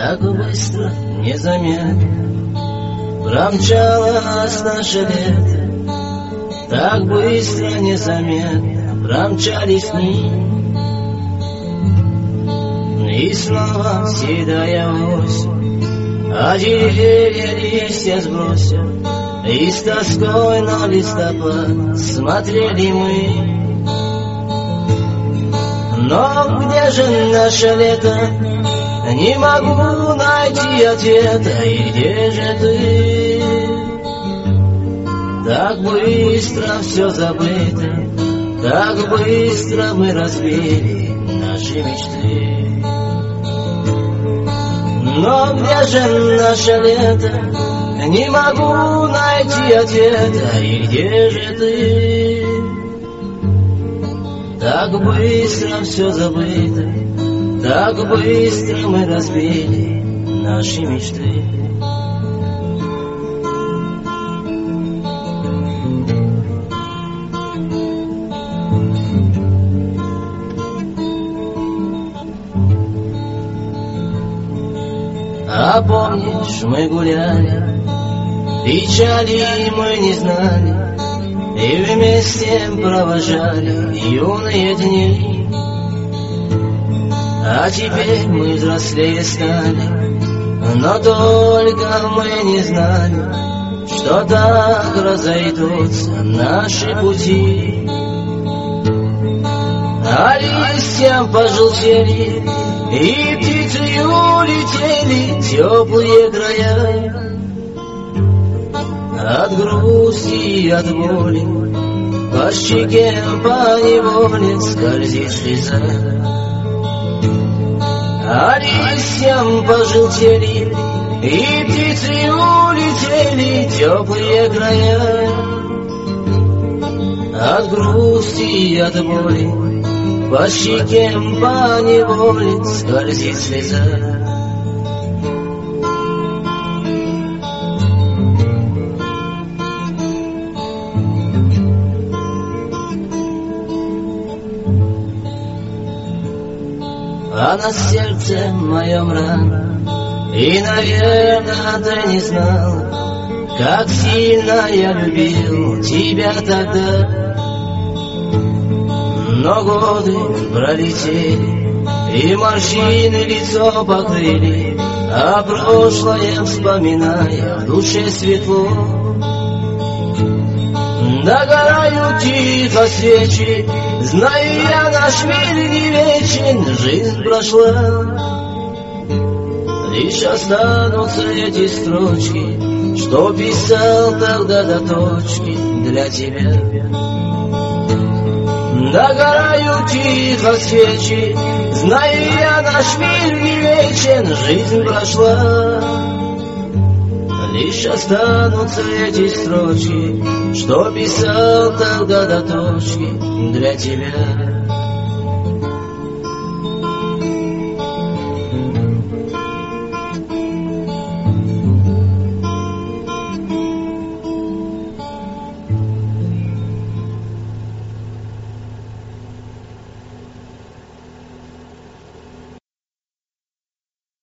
так быстро, незаметно промчалось наше лето, так быстро, незаметно промчались дни. И снова седая осень, а деревья листья сбросят, и с тоской на листопад смотрели мы. Но где же наше лето? Не могу найти ответа. И где же ты? Так быстро все забыто, так быстро мы разбили наши мечты. Но где же наше лето? Не могу найти ответа. И где же ты? Так быстро все забыто, так быстро мы разбили наши мечты. А помнишь, мы гуляли, печали мы не знали, и вместе провожали юные дни. А теперь мы взрослее стали, но только мы не знали, что так разойдутся наши пути. А листья пожелтели, и птицы улетели в теплые края. От грусти и от боли по щеке поневоле скользит слеза. А листьям пожелтели, и птицы улетели в теплые края. От грусти и от боли по щеке поневоле скользит слеза. А на сердце моем рана, и, наверное, ты не знал, как сильно я любил тебя тогда. Но годы пролетели, и морщины лицо покрыли, а прошлое, вспоминая, в душе светло. Догорают тихо свечи, знаю я, наш мир не вечен, жизнь прошла. Лишь останутся эти строчки, что писал тогда до точки для тебя. Догорают тихо свечи, знаю я, наш мир не вечен, жизнь прошла. Лишь останутся эти строчки, что писал тогда до точки для тебя.